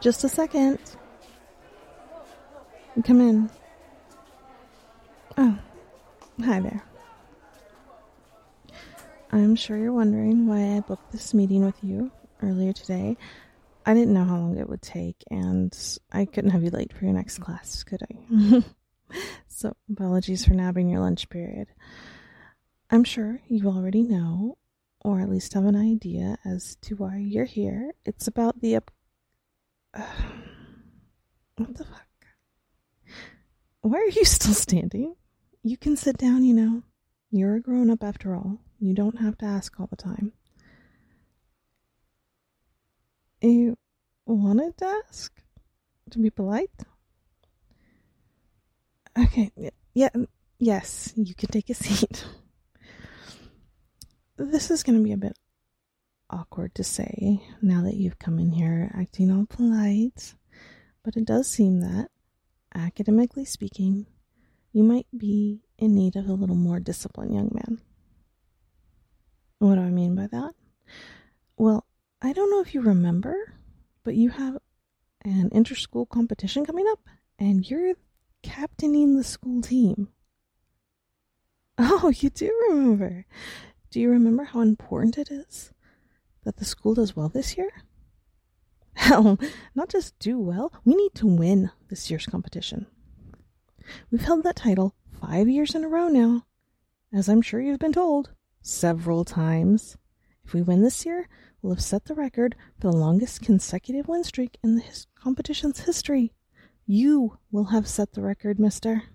Just a second. Come in. Oh, hi there. I'm sure you're wondering why I booked this meeting with you earlier today. I didn't know how long it would take, and I couldn't have you late for your next class, could I? So, apologies for nabbing your lunch period. I'm sure you already know, or at least have an idea as to why you're here. It's about the what the fuck? Why are you still standing? You can sit down, you know. You're a grown-up after all. You don't have to ask all the time. You wanted to ask? To be polite? Okay, yes, you can take a seat. This is going to be a bit awkward to say now that you've come in here acting all polite, but it does seem that, academically speaking, you might be in need of a little more discipline, young man. What do I mean by that? Well, I don't know if you remember, but you have an inter-school competition coming up, and you're captaining the school team. Oh, you do remember. Do you remember how important it is that the school does well this year? Hell, not just do well, we need to win this year's competition. We've held that title 5 years in a row now, as I'm sure you've been told, several times. If we win this year, we'll have set the record for the longest consecutive win streak in the competition's history. You will have set the record, mister.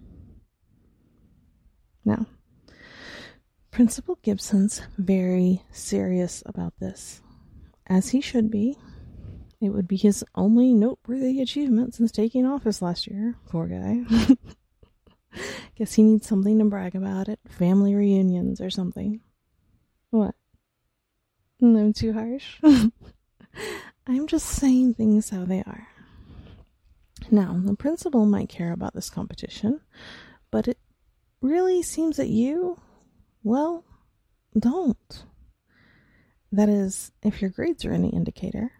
Now, Principal Gibson's very serious about this, as he should be. It would be his only noteworthy achievement since taking office last year. Poor guy. Guess he needs something to brag about at family reunions or something. What? No, too harsh? I'm just saying things how they are. Now, the principal might care about this competition, but it really seems that you, well, don't. That is, if your grades are any indicator.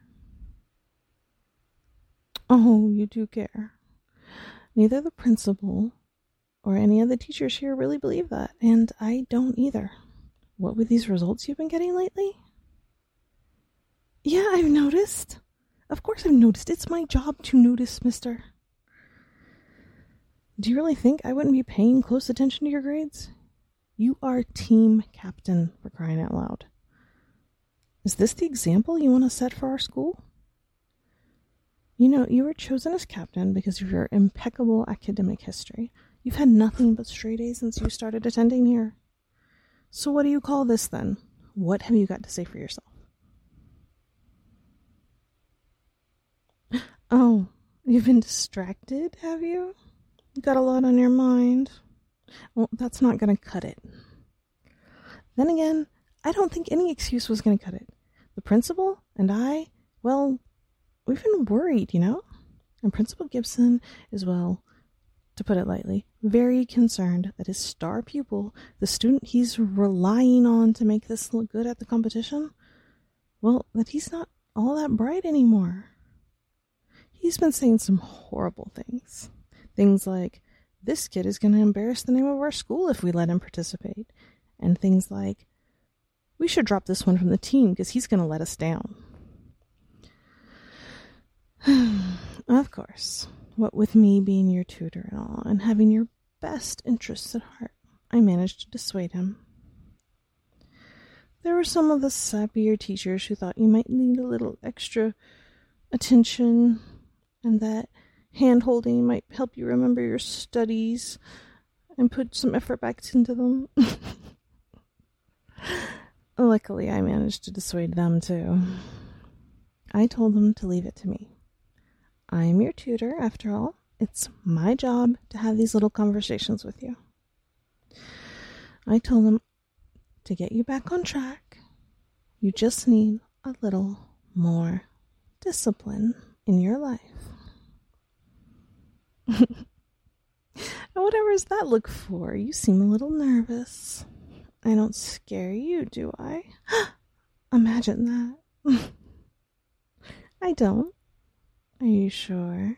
Oh, you do care. Neither the principal or any of the teachers here really believe that, and I don't either. What with these results you've been getting lately? Yeah, I've noticed. Of course I've noticed. It's my job to notice, mister. Do you really think I wouldn't be paying close attention to your grades? You are team captain, for crying out loud. Is this the example you want to set for our school? You know, you were chosen as captain because of your impeccable academic history. You've had nothing but straight A's since you started attending here. So what do you call this then? What have you got to say for yourself? Oh, you've been distracted, have you? You got a lot on your mind. Well, that's not going to cut it. Then again, I don't think any excuse was going to cut it. The principal and I, well, we've been worried, you know? And Principal Gibson is, well, to put it lightly, very concerned that his star pupil, the student he's relying on to make this look good at the competition, well, that he's not all that bright anymore. He's been saying some horrible things. Things like, this kid is going to embarrass the name of our school if we let him participate. And things like, we should drop this one from the team because he's going to let us down. Of course, what with me being your tutor and all, and having your best interests at heart, I managed to dissuade him. There were some of the sappier teachers who thought you might need a little extra attention, and that hand-holding might help you remember your studies and put some effort back into them. Luckily, I managed to dissuade them, too. I told them to leave it to me. I'm your tutor, after all. It's my job to have these little conversations with you. I told them to get you back on track, you just need a little more discipline in your life. Whatever is that look for? You seem a little nervous. I don't scare you, do I? Imagine that. I don't. Are you sure?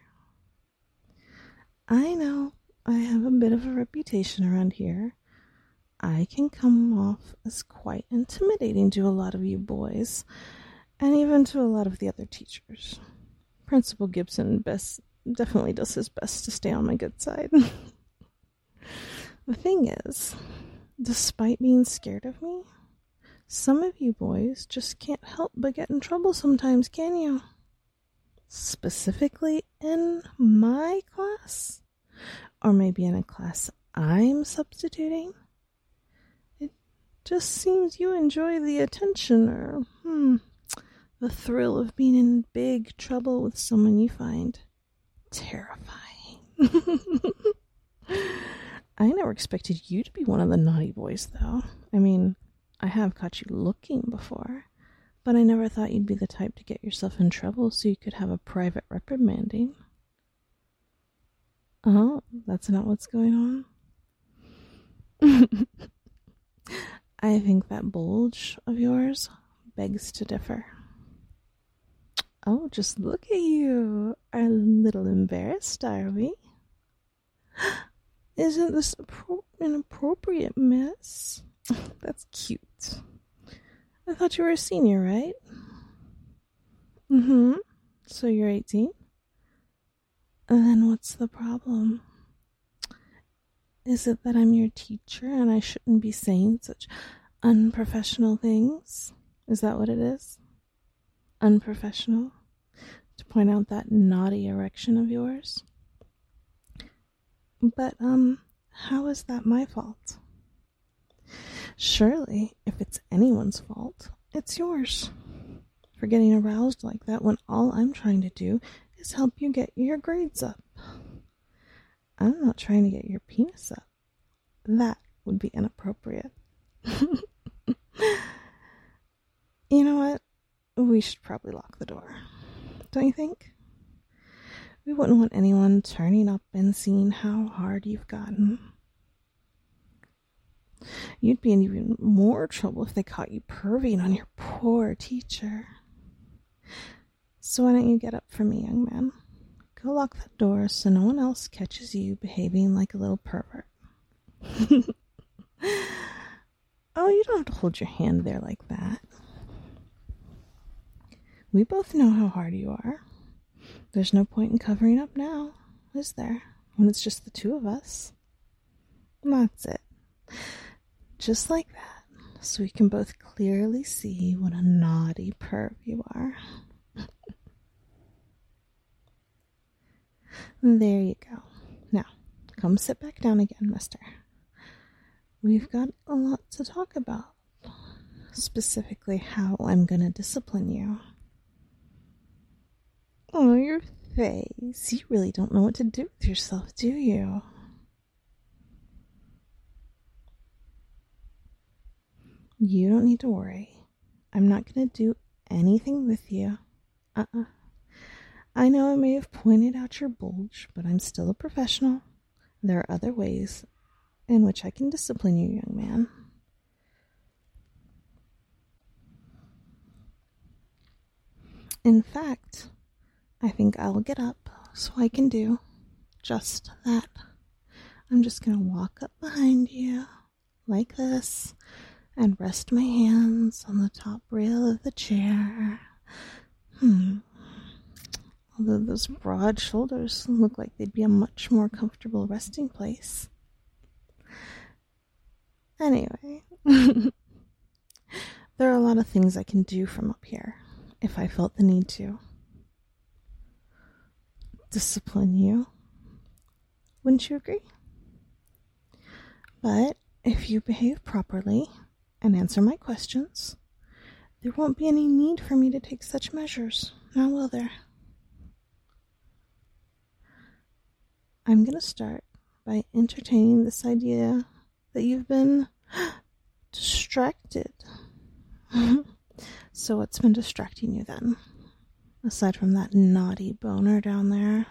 I know I have a bit of a reputation around here. I can come off as quite intimidating to a lot of you boys, and even to a lot of the other teachers. Principal Gibson definitely does his best to stay on my good side. The thing is, despite being scared of me, some of you boys just can't help but get in trouble sometimes, can you? Specifically in my class? Or maybe in a class I'm substituting? It just seems you enjoy the attention or, the thrill of being in big trouble with someone you find terrifying. I never expected you to be one of the naughty boys, though. I mean, I have caught you looking before, but I never thought you'd be the type to get yourself in trouble so you could have a private reprimanding. Oh, that's not what's going on? I think that bulge of yours begs to differ. Oh, just look at you. Are a little embarrassed, are we? Isn't this an appropriate mess? That's cute. I thought you were a senior, right? Mm-hmm. So you're 18? Then what's the problem? Is it that I'm your teacher and I shouldn't be saying such unprofessional things? Is that what it is? Unprofessional? To point out that naughty erection of yours? But, how is that my fault? Surely, if it's anyone's fault, it's yours. For getting aroused like that when all I'm trying to do is help you get your grades up. I'm not trying to get your penis up. That would be inappropriate. You know what? We should probably lock the door. Don't you think? We wouldn't want anyone turning up and seeing how hard you've gotten. You'd be in even more trouble if they caught you perving on your poor teacher. So why don't you get up for me, young man? Go lock that door so no one else catches you behaving like a little pervert. Oh, you don't have to hold your hand there like that. We both know how hard you are. There's no point in covering up now, is there? When it's just the two of us. That's it. Just like that, so we can both clearly see what a naughty perv you are. There you go. Now, come sit back down again, mister. We've got a lot to talk about. Specifically, how I'm gonna discipline you. Oh, your face. You really don't know what to do with yourself, do you? You don't need to worry. I'm not gonna do anything with you. I know I may have pointed out your bulge, but I'm still a professional. There are other ways in which I can discipline you, young man. In fact, I think I'll get up so I can do just that. I'm just going to walk up behind you like this and rest my hands on the top rail of the chair. Although those broad shoulders look like they'd be a much more comfortable resting place. Anyway, there are a lot of things I can do from up here if I felt the need to. Discipline you. Wouldn't you agree? But if you behave properly and answer my questions, there won't be any need for me to take such measures, now will there? I'm going to start by entertaining this idea that you've been distracted. So what's been distracting you then? Aside from that naughty boner down there.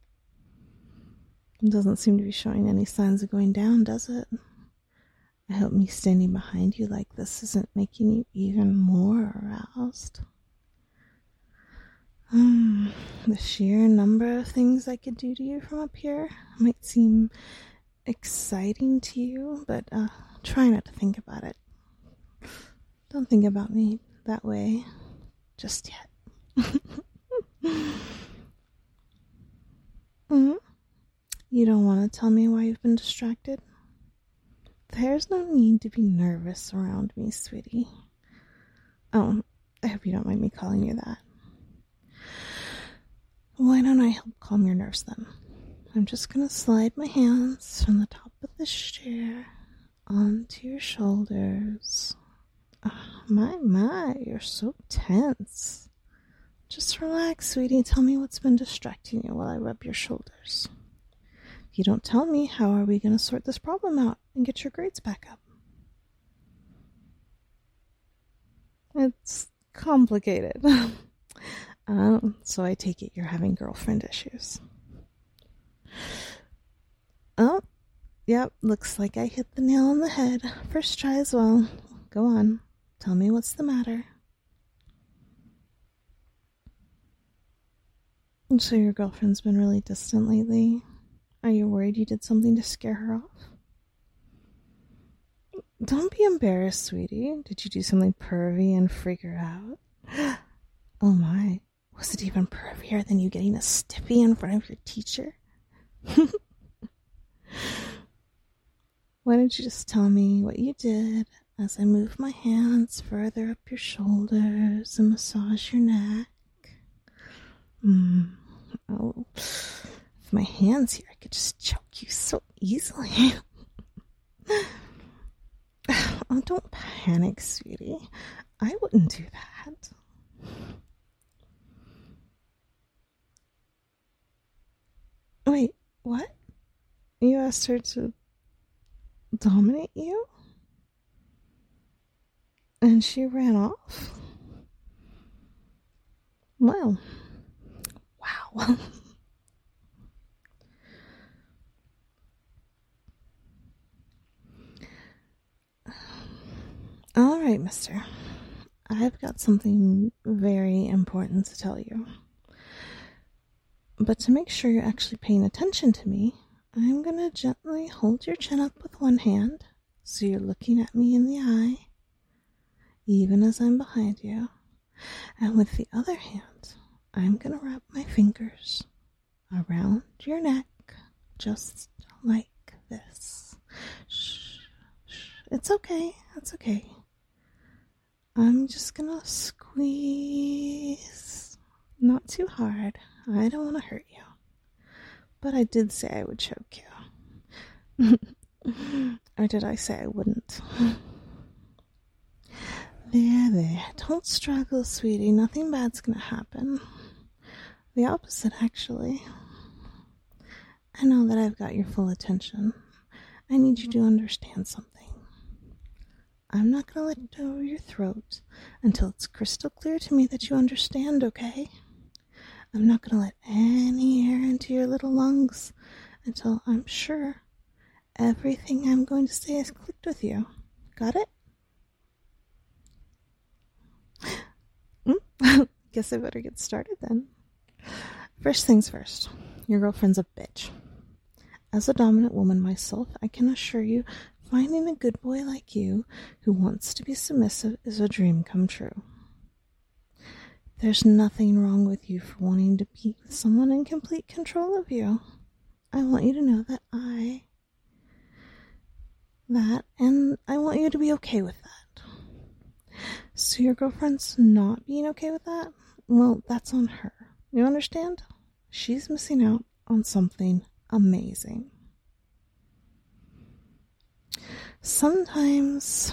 It doesn't seem to be showing any signs of going down, does it? I hope me standing behind you like this isn't making you even more aroused. The sheer number of things I could do to you from up here might seem exciting to you, but try not to think about it. Don't think about me that way just yet. You don't want to tell me why you've been distracted? There's no need to be nervous around me, sweetie. Oh, I hope you don't mind me calling you that. Why don't I help calm your nerves then? I'm just gonna slide my hands from the top of this chair onto your shoulders. Oh, my, you're so tense. Just relax, sweetie. Tell me what's been distracting you while I rub your shoulders. If you don't tell me, how are we gonna sort this problem out and get your grades back up? It's complicated. So I take it you're having girlfriend issues. Oh, yep, looks like I hit the nail on the head. First try as well. Go on, tell me what's the matter. So your girlfriend's been really distant lately? Are you worried you did something to scare her off? Don't be embarrassed, sweetie. Did you do something pervy and freak her out? Oh my, was it even pervier than you getting a stiffy in front of your teacher? Why don't you just tell me what you did as I move my hands further up your shoulders and massage your neck? Oh, with my hands here, I could just choke you so easily. Oh, don't panic, sweetie. I wouldn't do that. Wait, what? You asked her to dominate you? And she ran off? Well, wow. All right, mister. I've got something very important to tell you. But to make sure you're actually paying attention to me, I'm going to gently hold your chin up with one hand, so you're looking at me in the eye, even as I'm behind you. And with the other hand, I'm going to wrap my fingers around your neck, just like this. Shh, shh. It's okay, it's okay. I'm just going to squeeze, not too hard. I don't want to hurt you. But I did say I would choke you. Or did I say I wouldn't? There. Don't struggle, sweetie. Nothing bad's gonna happen. The opposite, actually. I know that I've got your full attention. I need you to understand something. I'm not gonna let it over your throat until it's crystal clear to me that you understand, okay? I'm not gonna let any air into your little lungs until I'm sure everything I'm going to say is clicked with you. Got it? Guess I better get started then. First things first, your girlfriend's a bitch. As a dominant woman myself, I can assure you, finding a good boy like you who wants to be submissive is a dream come true. There's nothing wrong with you for wanting to be with someone in complete control of you. I want you to know and I want you to be okay with that. So your girlfriend's not being okay with that? Well, that's on her. You understand? She's missing out on something amazing. Sometimes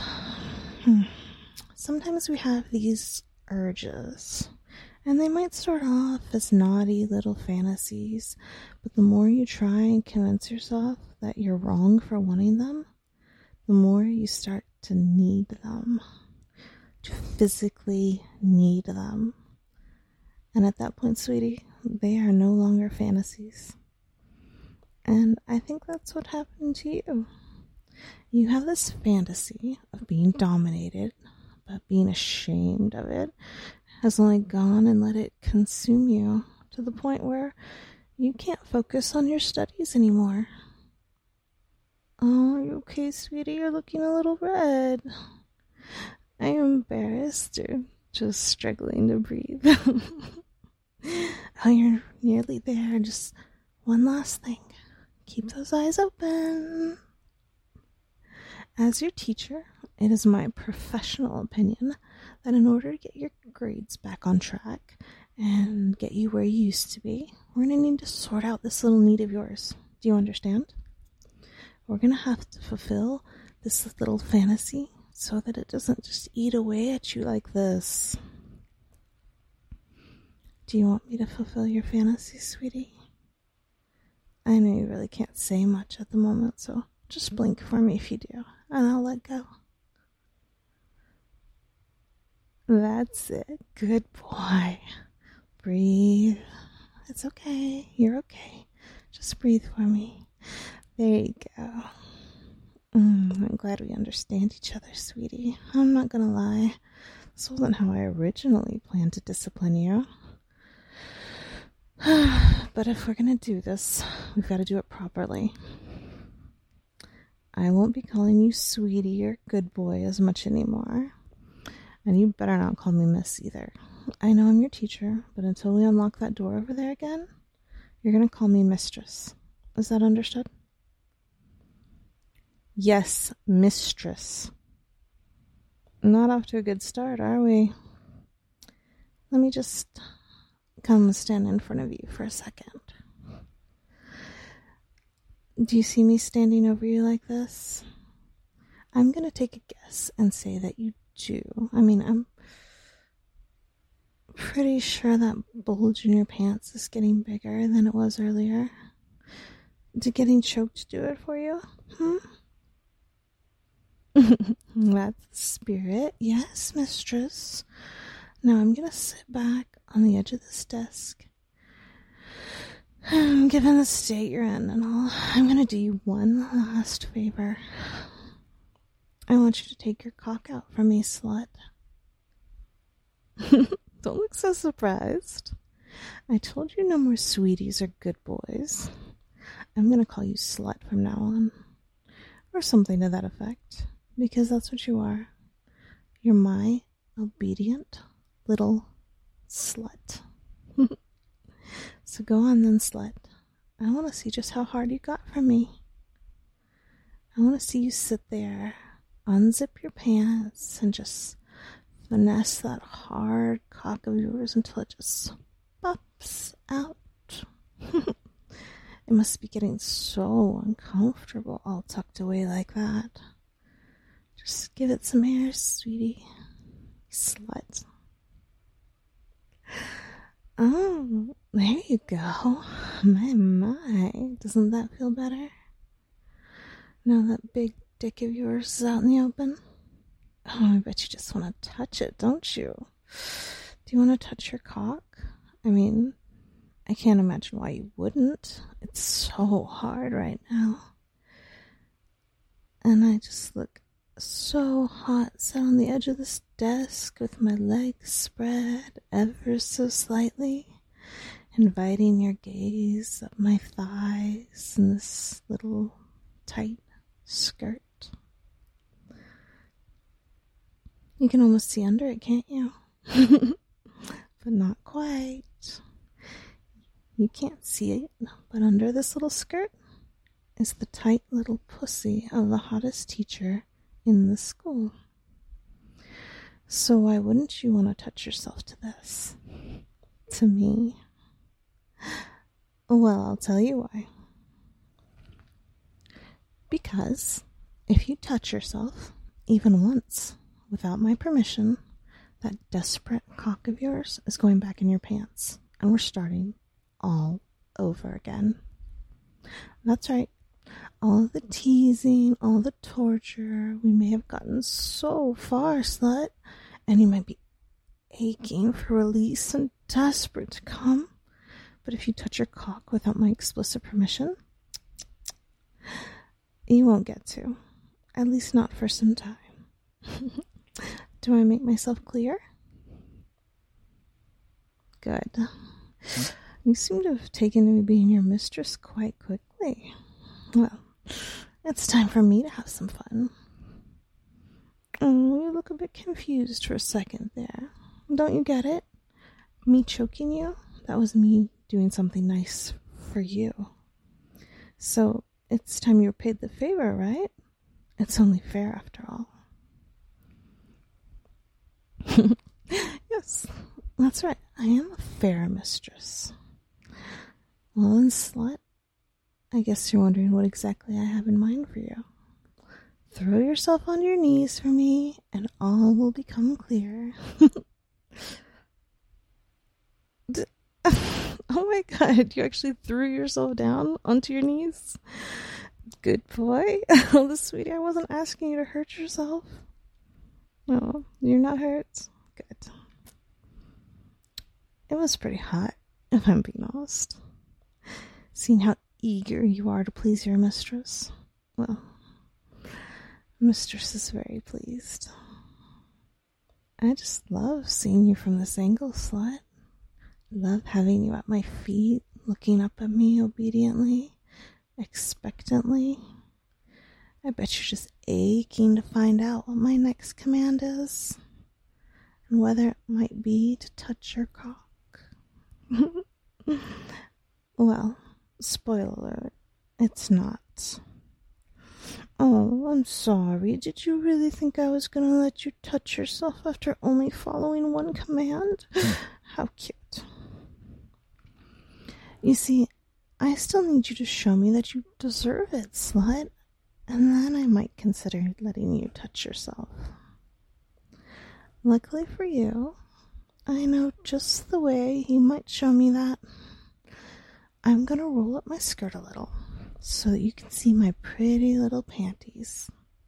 we have these urges, and they might start off as naughty little fantasies, but the more you try and convince yourself that you're wrong for wanting them, the more you start to need them, to physically need them. And at that point, sweetie, they are no longer fantasies. And I think that's what happened to you. You have this fantasy of being dominated, but being ashamed of it, has only gone and let it consume you to the point where you can't focus on your studies anymore. Oh, are you okay, sweetie? You're looking a little red. I am embarrassed or just struggling to breathe. Oh, you're nearly there. Just one last thing. Keep those eyes open. As your teacher, it is my professional opinion that in order to get your grades back on track and get you where you used to be, we're going to need to sort out this little need of yours. Do you understand? We're going to have to fulfill this little fantasy so that it doesn't just eat away at you like this. Do you want me to fulfill your fantasy, sweetie? I know you really can't say much at the moment, so just blink for me if you do, and I'll let go. That's it. Good boy. Breathe. It's okay. You're okay. Just breathe for me. There you go. I'm glad we understand each other, sweetie. I'm not gonna lie. This wasn't how I originally planned to discipline you. But if we're gonna do this, we've got to do it properly. I won't be calling you sweetie or good boy as much anymore. And you better not call me miss either. I know I'm your teacher, but until we unlock that door over there again, you're gonna call me mistress. Is that understood? Yes, mistress. Not off to a good start, are we? Let me just come stand in front of you for a second. Do you see me standing over you like this? I'm going to take a guess and say that you do. I mean, I'm pretty sure that bulge in your pants is getting bigger than it was earlier. Did getting choked do it for you? That's the spirit. Yes, mistress. Now I'm going to sit back on the edge of this desk. Given the state you're in and all, I'm going to do you one last favor. I want you to take your cock out from me, slut. Don't look so surprised. I told you no more sweeties or good boys. I'm going to call you slut from now on. Or something to that effect. Because that's what you are. You're my obedient little slut. So go on then, slut. I want to see just how hard you got from me. I want to see you sit there, unzip your pants, and just finesse that hard cock of yours until it just pops out. It must be getting so uncomfortable all tucked away like that. Just give it some air, sweetie. Slut. Oh, there you go. My. Doesn't that feel better? Now that big dick of yours is out in the open? Oh, I bet you just want to touch it, don't you? Do you want to touch your cock? I mean, I can't imagine why you wouldn't. It's so hard right now. And I just look so hot, sat on the edge of this desk with my legs spread ever so slightly, inviting your gaze up my thighs in this little tight skirt. You can almost see under it, can't you? But not quite. You can't see it, but under this little skirt is the tight little pussy of the hottest teacher in the school. So why wouldn't you want to touch yourself to this? To me? Well, I'll tell you why. Because if you touch yourself, even once, without my permission, that desperate cock of yours is going back in your pants, and we're starting all over again. That's right. All the teasing, all the torture, we may have gotten so far, slut, and you might be aching for release and desperate to come. But if you touch your cock without my explicit permission, you won't get to. At least not for some time. Do I make myself clear? Good. You seem to have taken to me being your mistress quite quickly. Well, it's time for me to have some fun. Oh, you look a bit confused for a second there. Don't you get it? Me choking you? That was me doing something nice for you. So, it's time you repaid the favor, right? It's only fair after all. Yes, that's right. I am a fair mistress. Well, then, slut, I guess you're wondering what exactly I have in mind for you. Throw yourself on your knees for me, and all will become clear. Oh my god, you actually threw yourself down onto your knees? Good boy. Oh, sweetie, I wasn't asking you to hurt yourself. No, you're not hurt? Good. It was pretty hot, if I'm being honest. Seeing how eager you are to please your mistress. Well, mistress is very pleased. I just love seeing you from this angle, slut. Love having you at my feet, looking up at me obediently, expectantly. I bet you're just aching to find out what my next command is, and whether it might be to touch your cock. Well, spoiler alert, it's not. Oh, I'm sorry. Did you really think I was going to let you touch yourself after only following one command? How cute. You see, I still need you to show me that you deserve it, slut, and then I might consider letting you touch yourself. Luckily for you, I know just the way you might show me that. I'm going to roll up my skirt a little so that you can see my pretty little panties.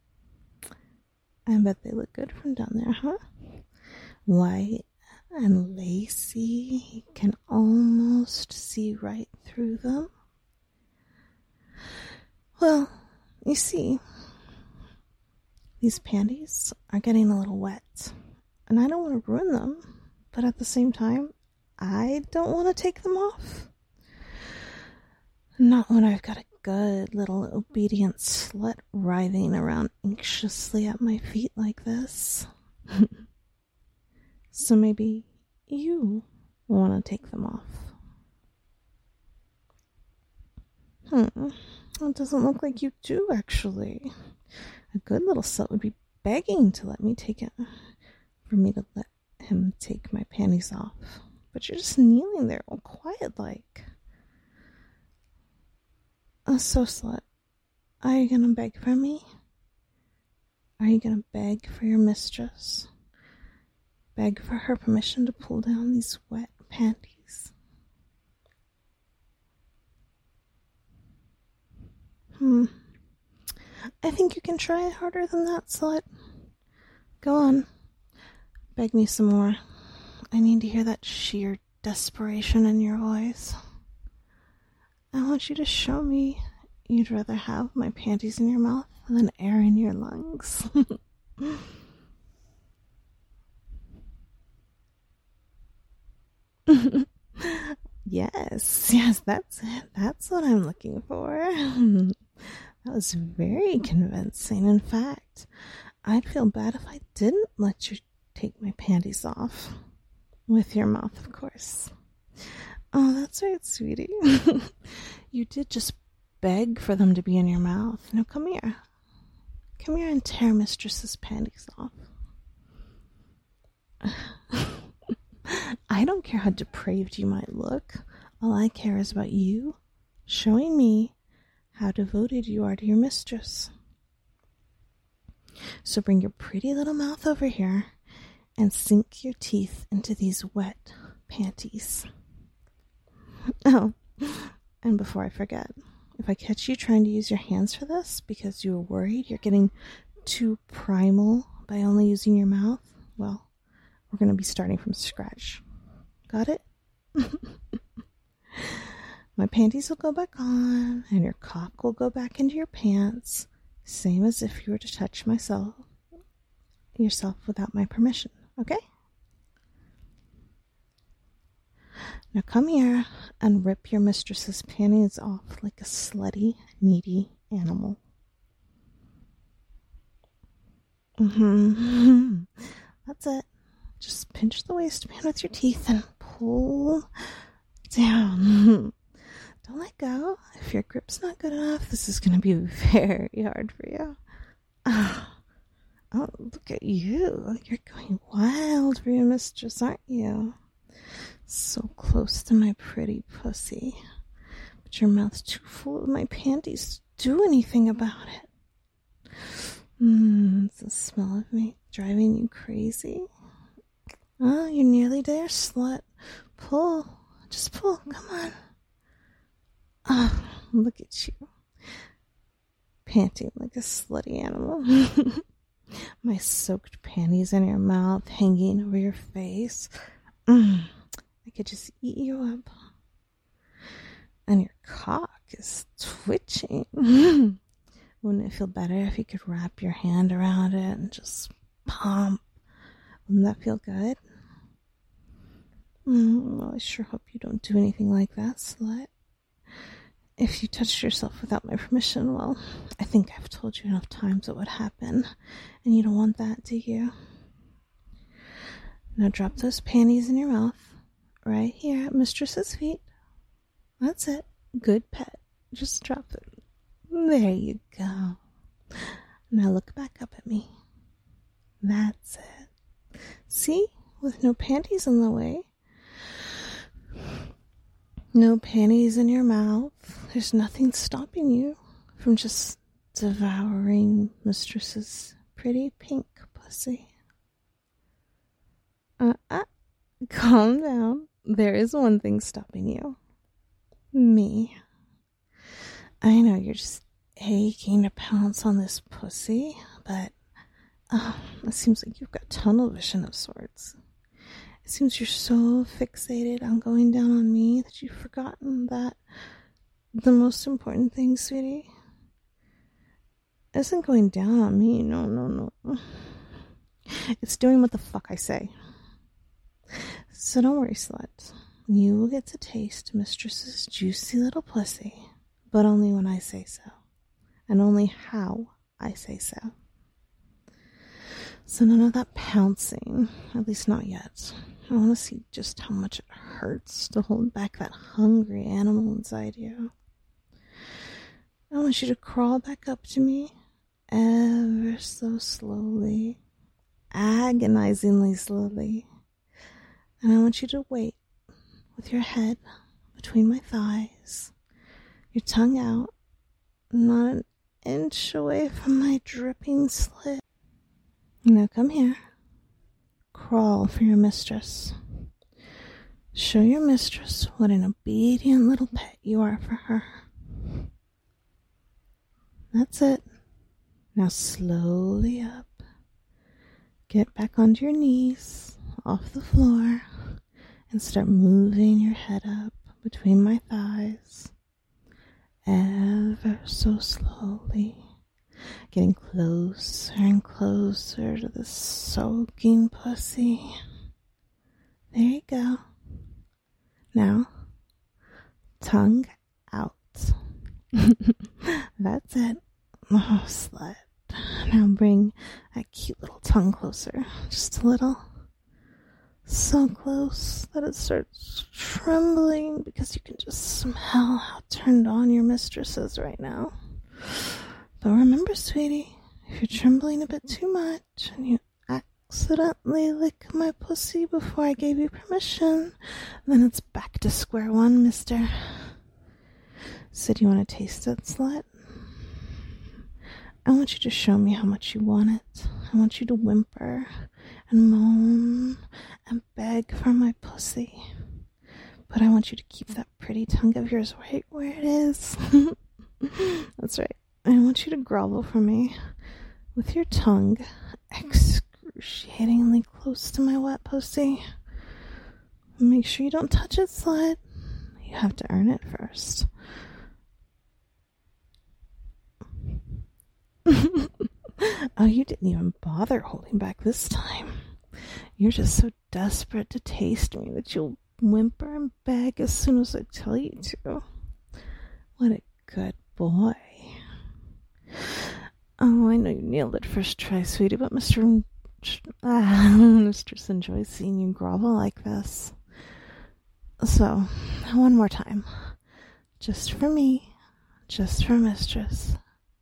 I bet they look good from down there, huh? White and lacy, you can almost see right through them. Well, you see, these panties are getting a little wet, and I don't want to ruin them, but at the same time, I don't want to take them off. Not when I've got a good little obedient slut writhing around anxiously at my feet like this. So maybe you want to take them off. It doesn't look like you do, actually. A good little slut would be begging to let me take it, for me to let him take my panties off. But you're just kneeling there all quiet-like. So, slut, are you gonna beg for me? Are you gonna beg for your mistress? Beg for her permission to pull down these wet panties? I think you can try harder than that, slut. Go on. Beg me some more. I need to hear that sheer desperation in your voice. I want you to show me you'd rather have my panties in your mouth than air in your lungs. Yes, that's it. That's what I'm looking for. That was very convincing. In fact, I'd feel bad if I didn't let you take my panties off. With your mouth, of course. Oh, that's right, sweetie. You did just beg for them to be in your mouth. Now come here. Come here and tear Mistress's panties off. I don't care how depraved you might look. All I care is about you showing me how devoted you are to your mistress. So bring your pretty little mouth over here and sink your teeth into these wet panties. Oh, and before I forget, if I catch you trying to use your hands for this because you're worried you're getting too primal by only using your mouth, well, we're going to be starting from scratch. Got it? My panties will go back on, and your cock will go back into your pants, same as if you were to touch yourself without my permission, okay? Now come here and rip your mistress's panties off like a slutty, needy animal. That's it. Just pinch the waistband with your teeth and pull down. Don't let go. If your grip's not good enough, this is going to be very hard for you. Oh, look at you. You're going wild for your mistress, aren't you? So close to my pretty pussy. But your mouth's too full of my panties to do anything about it. It's the smell of me driving you crazy. Oh, you're nearly there, slut. Pull. Just pull. Come on. Oh, look at you. Panting like a slutty animal. My soaked panties in your mouth, hanging over your face. I could just eat you up. And your cock is twitching. Wouldn't it feel better if you could wrap your hand around it and just pump? Wouldn't that feel good? Well, I sure hope you don't do anything like that, slut. If you touched yourself without my permission, well, I think I've told you enough times what would happen, and you don't want that, do you? Now drop those panties in your mouth, right here at mistress's feet. That's it. Good pet. Just drop it. There you go. Now look back up at me. That's it. See? With no panties in the way. No panties in your mouth. There's nothing stopping you from just devouring mistress's pretty pink pussy. Calm down. There is one thing stopping you. Me. I know you're just aching to pounce on this pussy, but it seems like you've got tunnel vision of sorts. It seems you're so fixated on going down on me that you've forgotten that the most important thing, sweetie, isn't going down on me. No. It's doing what the fuck I say. So don't worry, slut. You will get to taste mistress's juicy little pussy, but only when I say so, and only how I say so. So none of that pouncing, at least not yet. I want to see just how much it hurts to hold back that hungry animal inside you. I want you to crawl back up to me ever so slowly, agonizingly slowly. And I want you to wait with your head between my thighs, your tongue out, not an inch away from my dripping slit. Now come here. Crawl for your mistress. Show your mistress what an obedient little pet you are for her. That's it. Now slowly up. Get back onto your knees, off the floor, and start moving your head up between my thighs. Ever so slowly. Getting closer and closer to the soaking pussy. There you go. Now, tongue out. That's it. Oh, slut. Now bring that cute little tongue closer. Just a little. So close that it starts trembling because you can just smell how turned on your mistress is right now. But remember, sweetie, if you're trembling a bit too much and you accidentally lick my pussy before I gave you permission, then it's back to square one, mister. So do you want to taste it, slut? I want you to show me how much you want it. I want you to whimper and moan and beg for my pussy. But I want you to keep that pretty tongue of yours right where it is. That's right. I want you to grovel for me with your tongue excruciatingly close to my wet pussy. Make sure you don't touch it, slut. You have to earn it first. Oh, you didn't even bother holding back this time. You're just so desperate to taste me that you'll whimper and beg as soon as I tell you to. What a good boy. Oh, I know you nailed it first try, sweetie, but Mistress enjoys seeing you grovel like this. So, one more time. Just for me. Just for Mistress.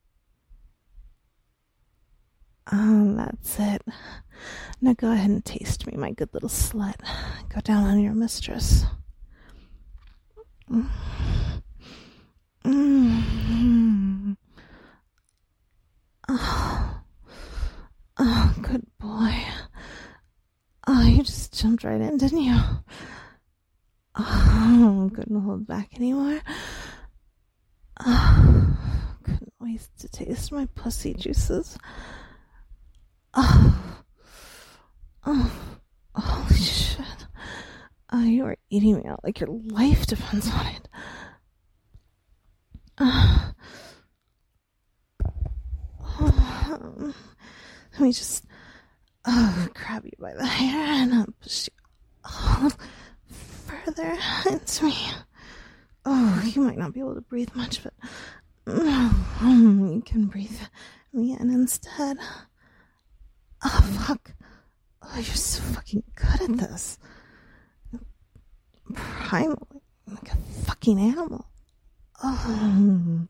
That's it. Now go ahead and taste me, my good little slut. Go down on your mistress. Oh, good boy. Oh, you just jumped right in, didn't you? Oh, couldn't hold back anymore. Oh, couldn't wait to taste my pussy juices. Oh, holy shit. Oh, you are eating me out like your life depends on it. Let me just grab you by the hair and I'll push you further into me. Oh, you might not be able to breathe much, but you can breathe me in instead. Oh, fuck. Oh, you're so fucking good at this. Primal, like a fucking animal. Oh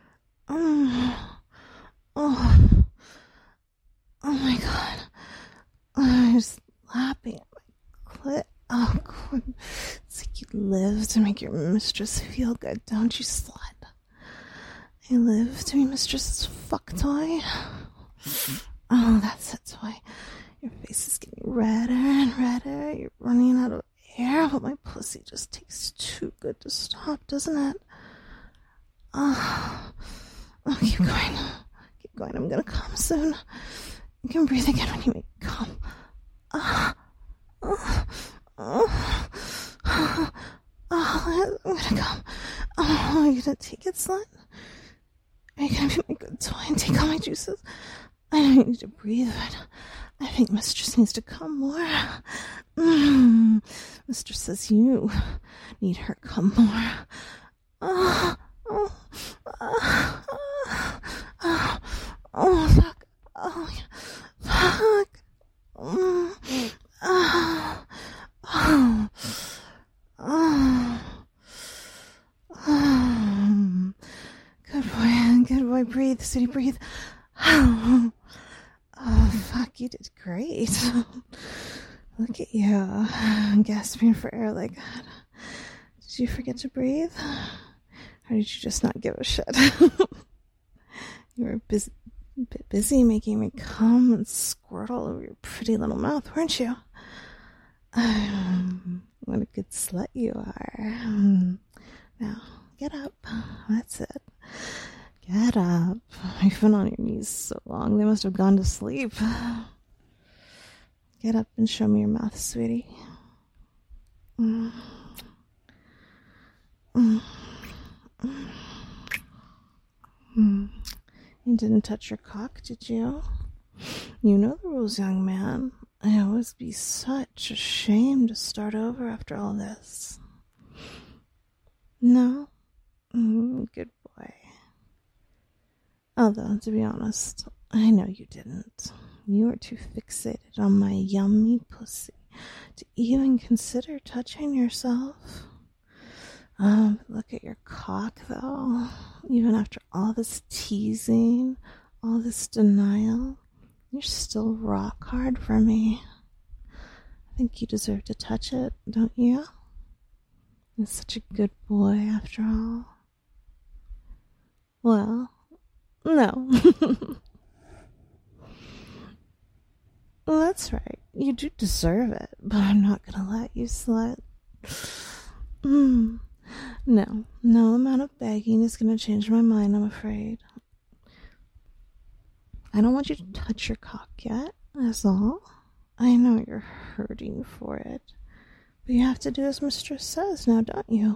my god. Oh, you're slapping at my clit. Oh, God. It's like you live to make your mistress feel good, don't you, slut? You live to be mistress's fuck toy. Oh, that's it, toy. Your face is getting redder and redder. You're running out of air, but my pussy just tastes too good to stop, doesn't it? Oh, keep going. Keep going. I'm gonna come soon. You can breathe again when you make come. I'm gonna come. Oh, are you gonna take it, slut? Are you gonna be my good toy and take all my juices? I know you need to breathe, but I think Mistress needs to come more. Mistress says you need her come more. Oh, fuck. Oh, fuck. Good boy, breathe, sweetie, breathe. Oh, fuck, you did great. Look at you, gasping for air like that. Did you forget to breathe? Or did you just not give a shit? You were a bit busy making me come and squirt all over your pretty little mouth, weren't you? What a good slut you are. Now, get up. That's it. Get up. You've been on your knees so long, they must have gone to sleep. Get up and show me your mouth, sweetie. You didn't touch your cock, did you? You know the rules, young man. It would be such a shame to start over after all this. No? Good boy. Although, to be honest, I know you didn't. You were too fixated on my yummy pussy to even consider touching yourself. Look at your cock, though. Even after all this teasing, all this denial, you're still rock hard for me. I think you deserve to touch it, don't you? You're such a good boy, after all. Well, no. Well, that's right. You do deserve it, but I'm not gonna let you, slut. No amount of begging is gonna change my mind, I'm afraid. I don't want you to touch your cock yet, that's all. I know you're hurting for it, but you have to do as Mistress says now, don't you?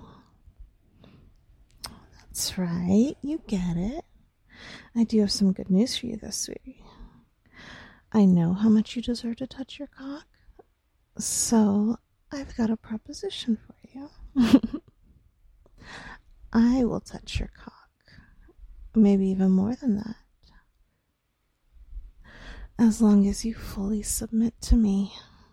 That's right, you get it. I do have some good news for you, though, sweetie. I know how much you deserve to touch your cock, so I've got a proposition for you. I will touch your cock, maybe even more than that, as long as you fully submit to me.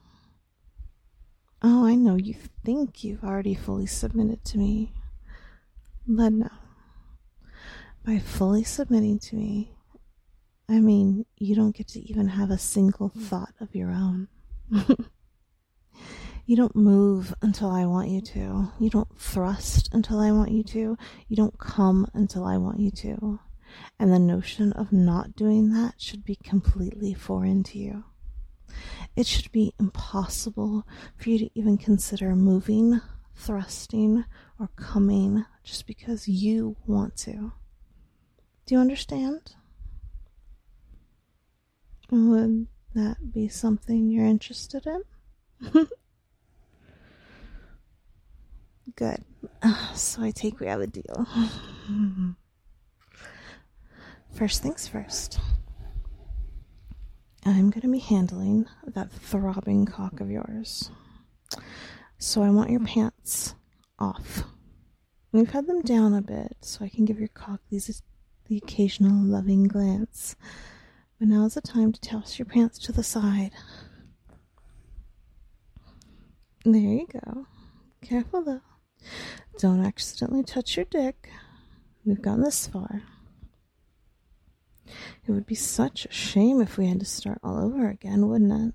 Oh, I know you think you've already fully submitted to me, but no. By fully submitting to me, I mean you don't get to even have a single thought of your own. You don't move until I want you to. You don't thrust until I want you to. You don't come until I want you to. And the notion of not doing that should be completely foreign to you. It should be impossible for you to even consider moving, thrusting, or coming just because you want to. Do you understand? Would that be something you're interested in? Good. So I take we have a deal. First things first. I'm going to be handling that throbbing cock of yours. So I want your pants off. We've had them down a bit so I can give your cock the occasional loving glance. But now is the time to toss your pants to the side. There you go. Careful though. Don't accidentally touch your dick. We've gotten this far. It would be such a shame if we had to start all over again, wouldn't it?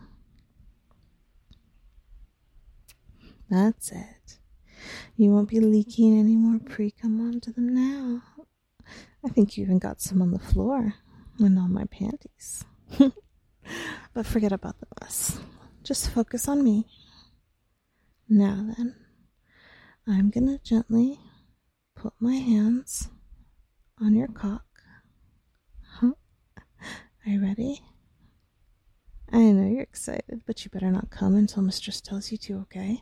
That's it. You won't be leaking any more pre-cum onto them now. I think you even got some on the floor and on my panties. But forget about the mess. Just focus on me. Now then, I'm gonna gently put my hands on your cock. Are you ready? I know you're excited, but you better not come until Mistress tells you to, okay?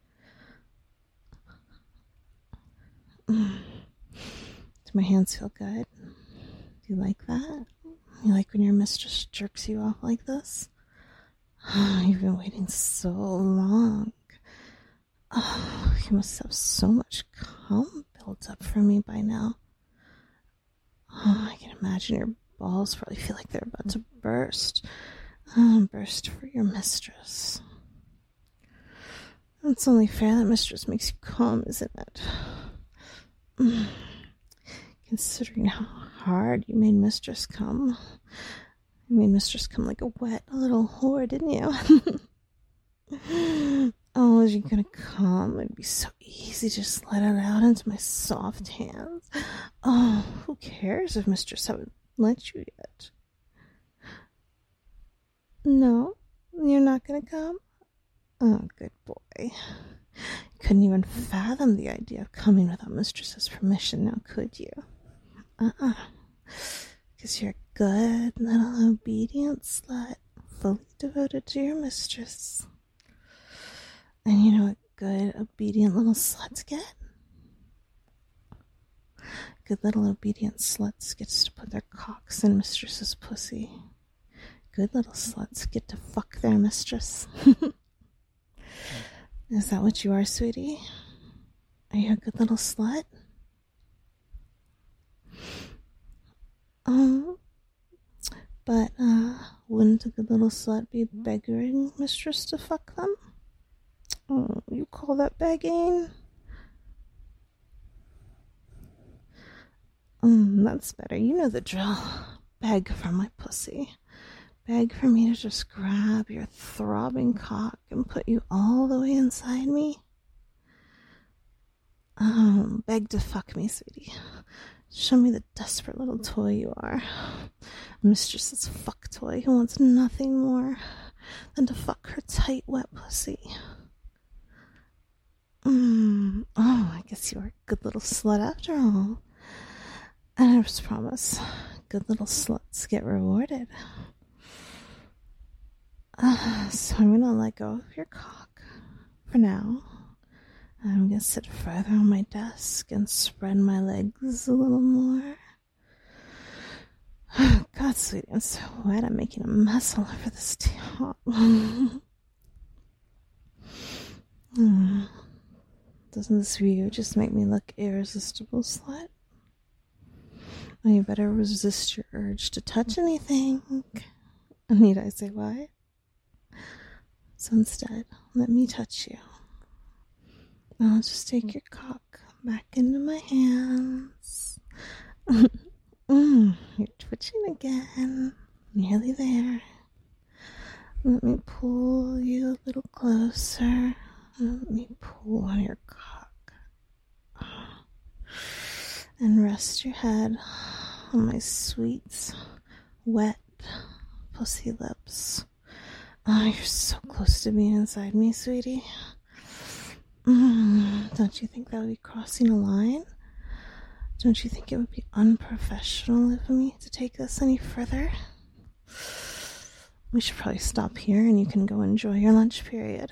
Do my hands feel good? Do you like that? You like when your mistress jerks you off like this? You've been waiting so long. Oh, you must have so much cum built up for me by now. Oh, I can imagine your balls probably feel like they're about to burst. Burst for your mistress. It's only fair that mistress makes you cum, isn't it? Considering how hard you made mistress come. You made mistress come like a wet little whore, didn't you? Oh, is you gonna come? It'd be so easy to just let it out into my soft hands. Oh, who cares if mistress haven't let you yet? No? You're not gonna come? Oh, good boy. Couldn't even fathom the idea of coming without mistress's permission, now could you? Because you're a good little obedient slut, fully devoted to your mistress. And you know what good obedient little sluts get? Good little obedient sluts gets to put their cocks in mistress's pussy. Good little sluts get to fuck their mistress. Is that what you are, sweetie? Are you a good little slut? But wouldn't a good little slut be begging mistress to fuck them? Oh, you call that begging? That's better. You know the drill. Beg for my pussy. Beg for me to just grab your throbbing cock and put you all the way inside me. Beg to fuck me, sweetie. Show me the desperate little toy you are. Mistress's fuck toy who wants nothing more than to fuck her tight, wet pussy. Oh, I guess you are a good little slut after all. And I just promise, good little sluts get rewarded. So I'm gonna let go of your cock for now. I'm gonna sit further on my desk and spread my legs a little more. Oh, God, sweetie, I'm so wet. I'm making a mess all over this top. Doesn't this view just make me look irresistible, slut? Well, you better resist your urge to touch anything. Need I say why? So instead, let me touch you. I'll just take your cock back into my hands. You're twitching again. Nearly there. Let me pull you a little closer. Let me pull on your cock. And rest your head on my sweet, wet pussy lips. Oh, you're so close to being inside me, sweetie. Don't you think that would be crossing a line? Don't you think it would be unprofessional of me to take this any further? We should probably stop here and you can go enjoy your lunch period.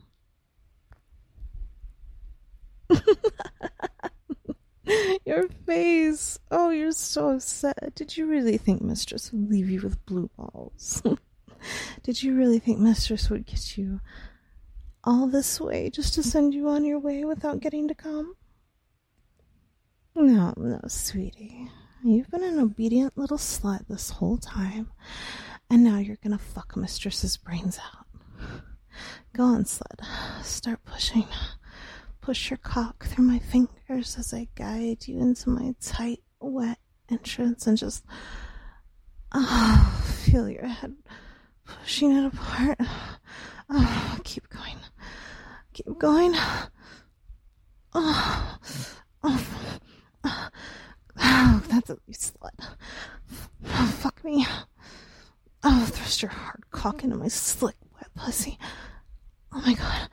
Your face. Oh, you're so upset. Did you really think Mistress would leave you with blue balls? Did you really think Mistress would get you all this way just to send you on your way without getting to come? No, sweetie. You've been an obedient little slut this whole time, and now you're gonna fuck Mistress's brains out. Go on, slut. Start pushing. Push your cock through my fingers as I guide you into my tight, wet entrance and just feel your head pushing it apart. Keep going. Keep going. That's at least slut. Fuck me. Thrust your hard cock into my slick, wet pussy. Oh my god.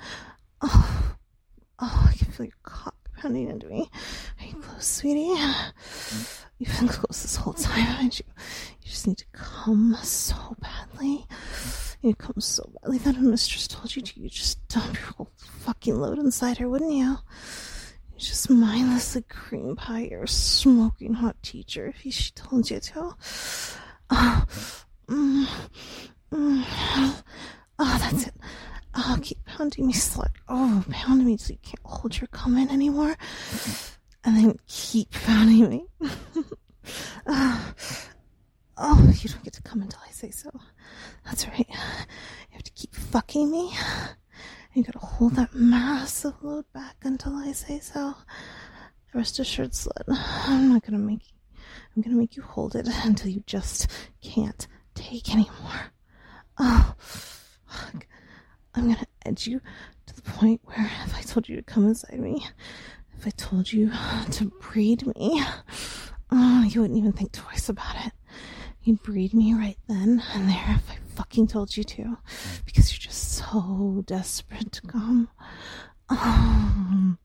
I can feel your cock pounding into me. Are you close, sweetie? You've been close this whole time, haven't you? You just need to come so badly. You come so badly that if Mistress told you to, you'd just dump your whole fucking load inside her, wouldn't you? You just mindlessly cream pie your smoking hot teacher if she told you to. That's it. Keep pounding me, slut. Pounding me till you can't hold your cum in anymore. And then keep pounding me. You don't get to come until I say so. That's right. You have to keep fucking me. And you gotta hold that massive load back until I say so. Rest assured, slut, I'm gonna make you hold it until you just can't take anymore. Fuck. I'm gonna edge you to the point where if I told you to come inside me, if I told you to breed me, you wouldn't even think twice about it. You'd breed me right then and there if I fucking told you to, because you're just so desperate to come. Oh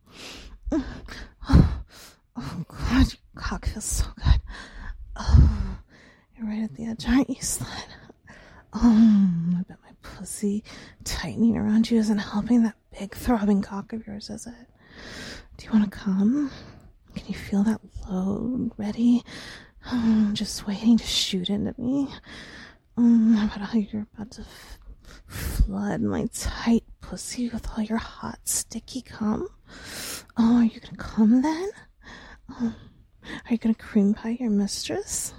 God, your cock feels so good. You're right at the edge, aren't you, slut? I bet my pussy tightening around you isn't helping that big throbbing cock of yours, is it? Do you want to come? Can you feel that load ready? Just waiting to shoot into me. How about how you're about to flood my tight pussy with all your hot, sticky cum? Are you gonna come then? Are you gonna cream pie your mistress?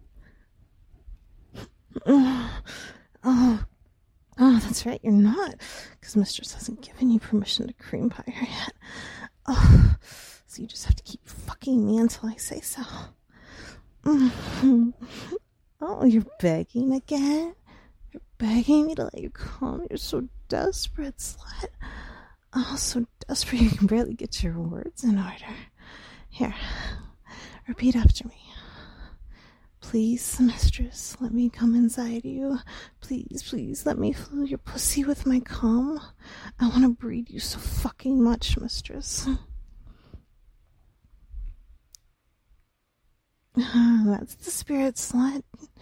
That's right, you're not, because Mistress hasn't given you permission to cream pie her yet. So you just have to keep fucking me until I say so. You're begging again? You're begging me to let you come? You're so desperate, slut. So desperate you can barely get your words in order. Here, repeat after me. Please, Mistress, let me come inside you. Please, let me fill your pussy with my cum. I want to breed you so fucking much, Mistress. That's the spirit, slut.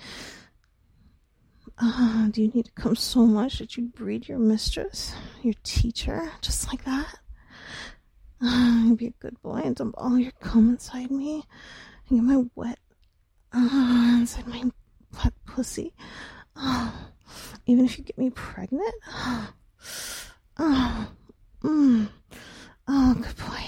Do you need to come so much that you'd breed your mistress, your teacher, just like that? You'd be a good boy and dump all your cum inside me and get my wet inside my wet pussy. Even if you get me pregnant? Good boy.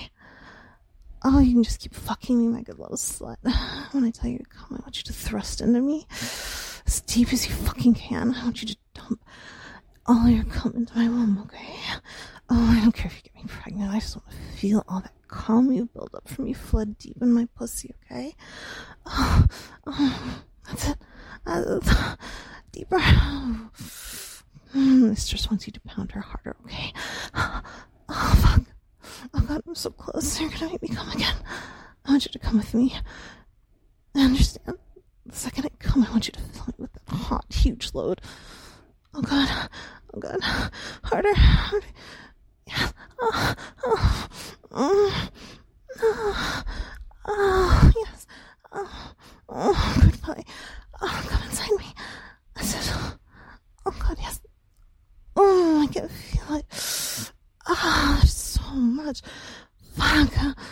Oh, you can just keep fucking me, my good little slut. When I tell you to come, I want you to thrust into me as deep as you fucking can. I want you to dump all your cum into my womb, okay? Oh, I don't care if you get me pregnant. I just want to feel all that cum you build up from you flood deep in my pussy, okay? Oh, that's it. Deeper. Mistress wants you to pound her harder, okay? Oh, fuck. Oh, God, I'm so close. You're gonna make me come again. I want you to come with me. I understand. The second I come, I want you to fill me with that hot, huge load. Oh, God. Oh, God. Harder. Harder. Yes. Yes. Goodbye. Come inside me. I said, oh, God, yes. I can feel it. There's so much. Fuck.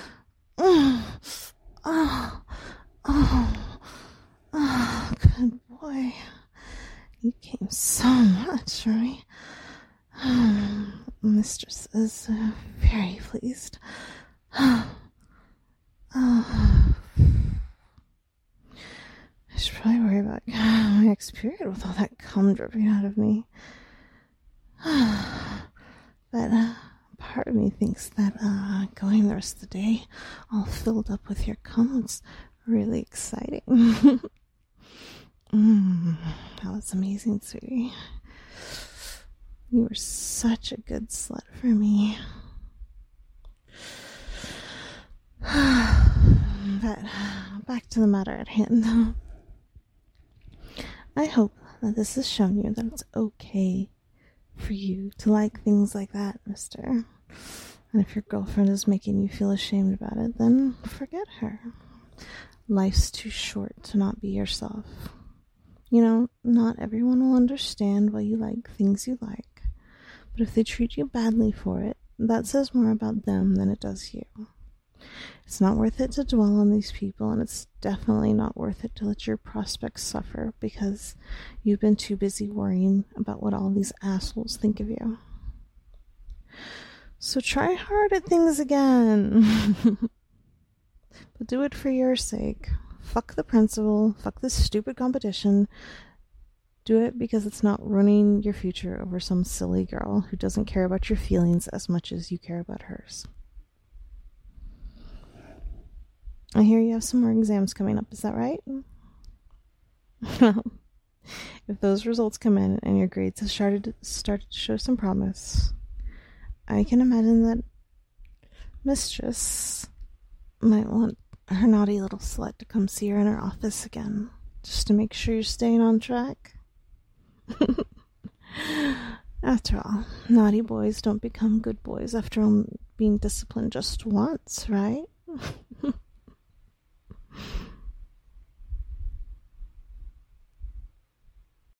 Good boy. You came so much, right? Mistress is very pleased. I should probably worry about my next period with all that cum dripping out of me. But part of me thinks that going the rest of the day all filled up with your cum is really exciting. That was amazing, sweetie. You were such a good slut for me. But back to the matter at hand. I hope that this has shown you that it's okay for you to like things like that, mister. And if your girlfriend is making you feel ashamed about it, then forget her. Life's too short to not be yourself. You know, not everyone will understand why you like things you like. But if they treat you badly for it, that says more about them than it does you. It's not worth it to dwell on these people, and it's definitely not worth it to let your prospects suffer because you've been too busy worrying about what all these assholes think of you. So try hard at things again. But do it for your sake. Fuck the principal. Fuck this stupid competition. Do it because it's not ruining your future over some silly girl who doesn't care about your feelings as much as you care about hers. I hear you have some more exams coming up, is that right? Well, if those results come in and your grades have started to show some promise, I can imagine that Mistress might want her naughty little slut to come see her in her office again, just to make sure you're staying on track. After all, naughty boys don't become good boys after being disciplined just once, right?